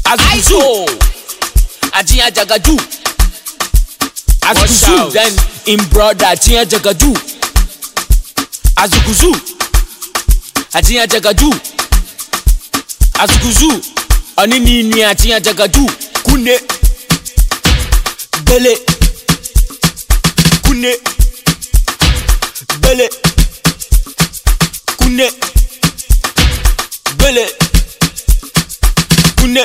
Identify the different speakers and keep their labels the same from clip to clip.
Speaker 1: Azuzu, Ajia Jagadu. Azuzu, then in brother Ajia Jagadu. Azuzu, Ajia Jagadu. Azuzu, Anini Ajia Jagadu. Kune, Bele, Kune, Bele, Kune, Bele, Kune,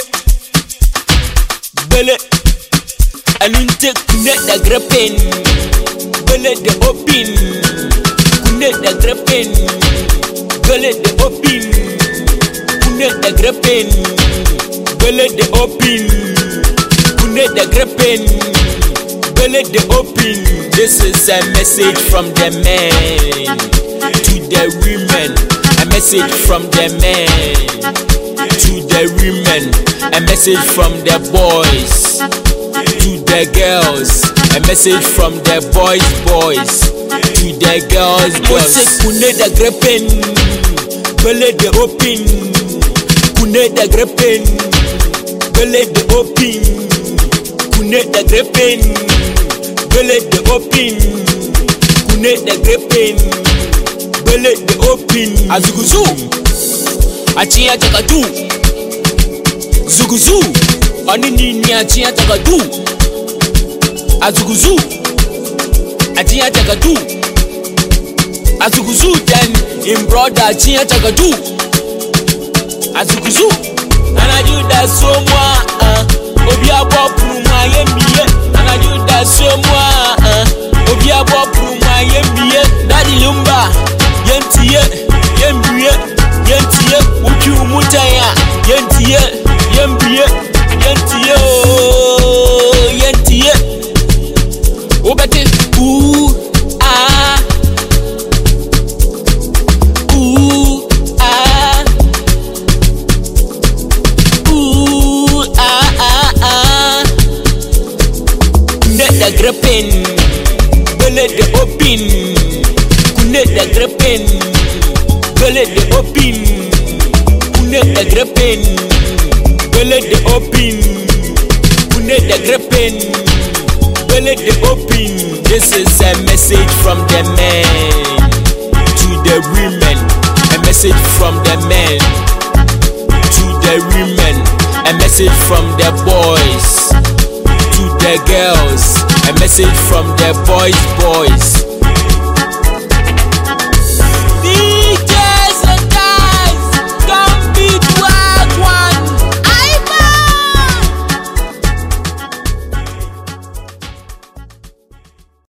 Speaker 1: Bele, Aninte Kune the Grepin, Bele the Opin, Kune the Grepin, Bele the Opin, Kune the Grepin, Bele the Opin, Kune the Grepin, Bele the Opin. This is a message from the men to the women. A message from the men to the women. A message from the boys to the girls. A message from the boys to the girls. Kune the Grepin, Bele the Opin. Kune the Grepin, Bele the Opin. Kune the Grepin, Bele the Opin. Kune the Grepin, Bele the Opin. Azuzu, Ajia Jagadu. Zuguzu, Anini Ajia Jagadu. Azuzu, Ajia Jagadu. Azuzu, then in brother Ajia Jagadu. Azuzu, and I do that so much. Obia Bopuma Yemie, and I do that so much. Obia Bopuma Yemie, Daddy Lumba, Yentie, Yembie, Yentie, Uki Mutaya, Yentie, Yembie, Yentie, Yentie, Obati, the Grepin, Bele the Opin. Kune the Grepin, Bele the Opin. Kune the Grepin, Bele the Opin. Kune the Grepin, Bele the Opin. This is a message from the men to the women. A message from the men to the women. A message from the boys to the girls. A message from the boys.